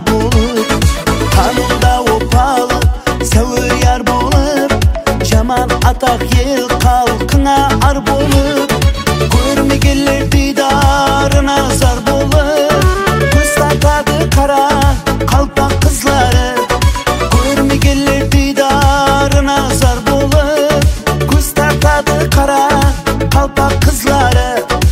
болып, танымда опалы сәуір яр болып, жаман атақ ел қалқыңа ар болып, көрмегелер дидарына зар болып, көз тартады қара қалпақ қызлары, көрмегелер дидарына зар болып, көз тартады қара қалпақ қызлары.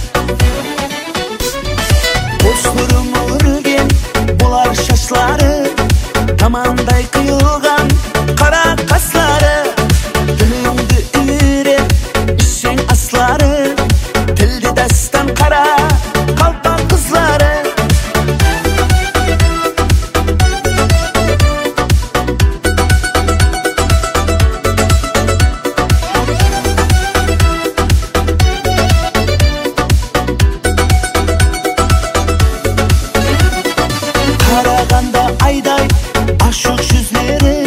Боз нұрым өрілген болар шашлары, тамандай қиылған қара қаслары, тіліңді үйреп ішсең аслары, тілді дастан қара қалпақ қызлары. Қарағанда айдай ашық жүздері,